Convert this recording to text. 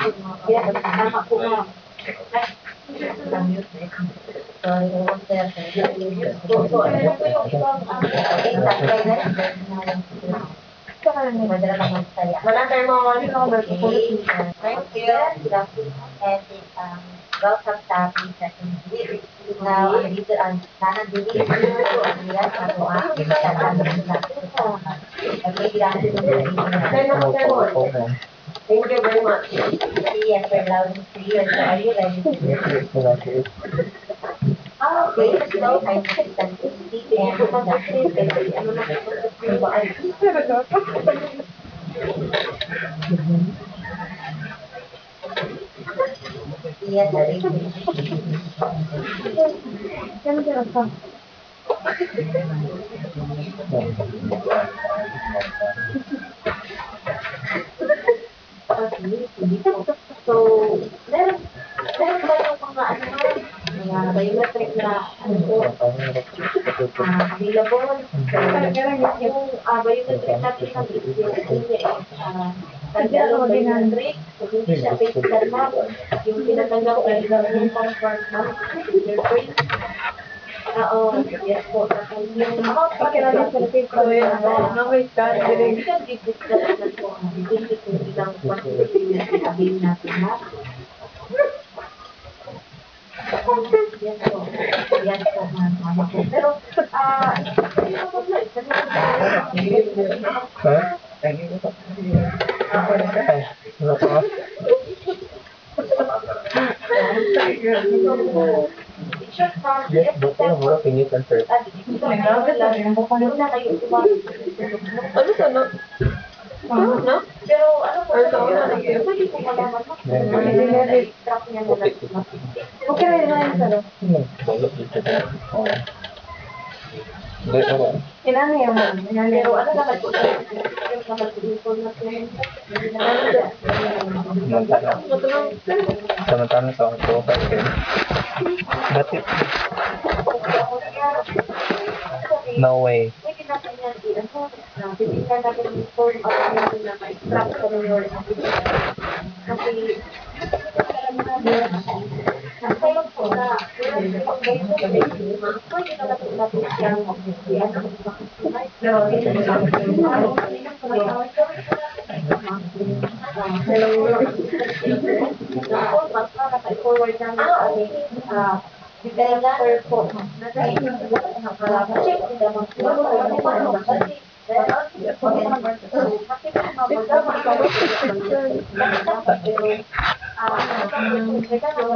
Yes, tama po ma'am. So, ano na po yung ibang wala tayong mga wali na number. Thank you. Welcome sa ating second week. Now, dito ang nanandili sa Pilipinas na po ang Thank you very much. Yes, we're loud and clear. So, are you ready to do it? Okay, so I'm assistant Steve and yes, So, meron ba yung mga mga biometric na available? So, yung biometric natin na yung niya tanggalong biometric, so hindi siya face scan map, yung tinatanggal ay yung comfort map, fingerprint. Yes po. Yung amount pa kaya lang sa face ko yun, na-face scan, you can give this na po, dito kung ilang quantity yung sabihin natin ha. Yes po. Yes po, mama po. Pero, Yes, buti yung mura pinitan sir. ano sana? No? Pero ano po sa pwede po malaman mo. Track niya na lang. Okay rin na yun sa Kailangan yung pero ano naman po sa information Samantala sa ako po kasi dati no way. pwede natin yan titignan natin yung form of na ma-extract sa your kasi kayo po na pwede na natin natin siyang forward namin sa aming developer po. Check